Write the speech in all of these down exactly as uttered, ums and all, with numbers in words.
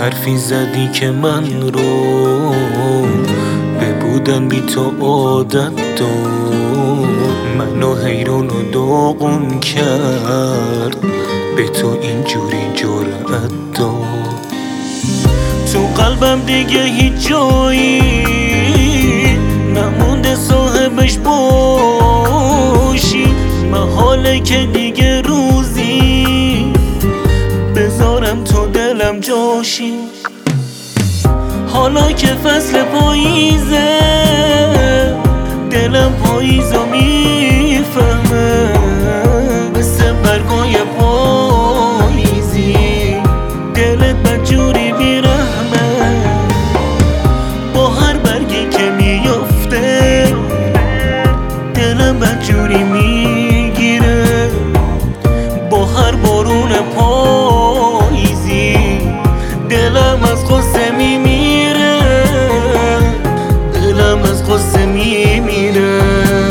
حرفی زدی که من رو به بودن بی تو عادت داد، منو حیران و داغون کرد، به تو اینجوری جرأت داد. تو قلبم دیگه هیچ جایی نمونده صاحبش باشی، محاله که دیگه روزی بذارم تو دلم جاشی. حالا که فصل پاییزه دلم پاییزو میفهمه، مثل برگای پاییزی دلت بدجوری بیرحمه. با هر برگی که میفته دلم بدجوری میگیره، با هر بارون پاییزی دلم از غصه میمیره، دلم از غصه میمیره.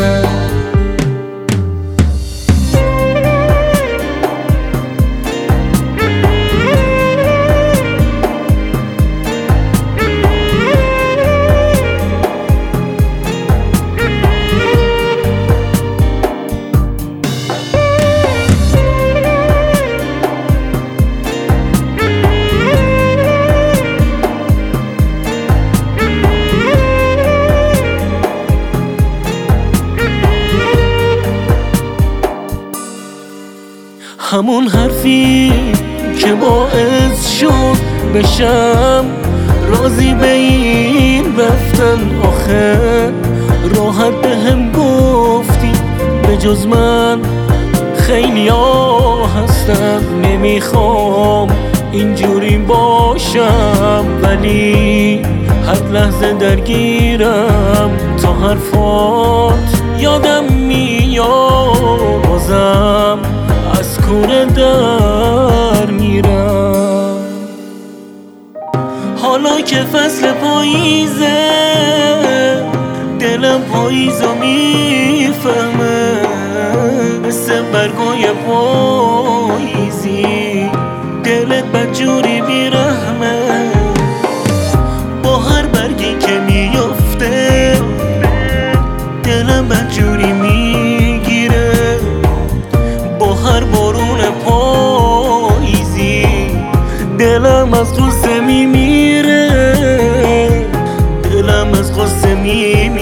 همون حرفی که باعث شد بشم راضی به این رفتن، آخه راحت به هم گفتی به جز من خیلی ها هستن. نمیخوام اینجوری باشم ولی هر لحظه درگیرم، تا حرفات یادم میاد بازم از کوره در میرم. حالا که فصل پاییزه دلم پاییزو میفهمه، مثل برگای پاییزی دلت بدجوری بیرحمه. با هر برگی که میفته دلم بدجوری میگیره، با هر بارون پاییزی دلم از غصه میمیره، دلم از غصه میمیره.